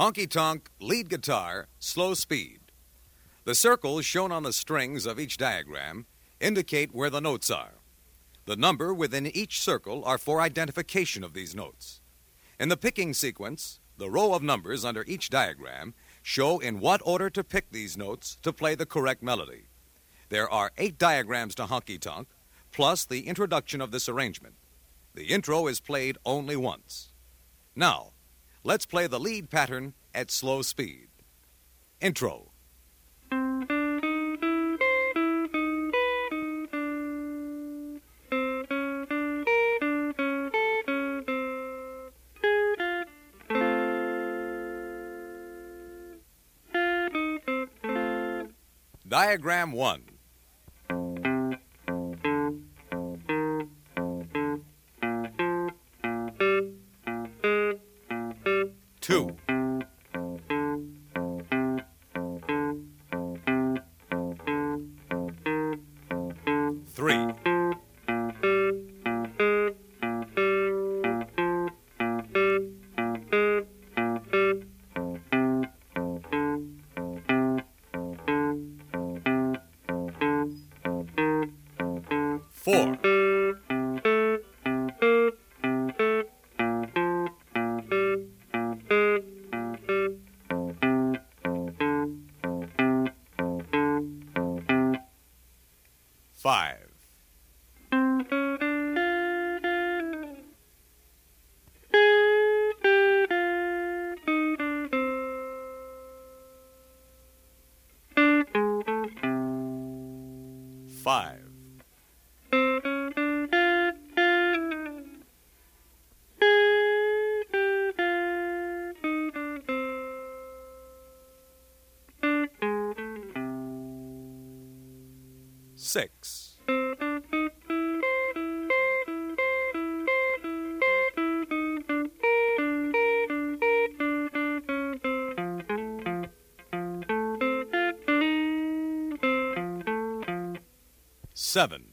Honky-tonk, lead guitar, slow speed. The circles shown on the strings of each diagram indicate where the notes are. The number within each circle are for identification of these notes. In the picking sequence, the row of numbers under each diagram show in what order to pick these notes to play the correct melody. There are 8 diagrams to honky-tonk, plus the introduction of this arrangement. The intro is played only once. Now, let's play the lead pattern at slow speed. Intro. Diagram 1. Two. Three. Four. Five. Five. Six. Seven.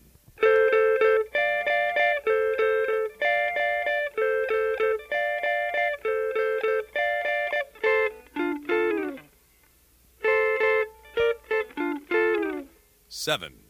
Seven.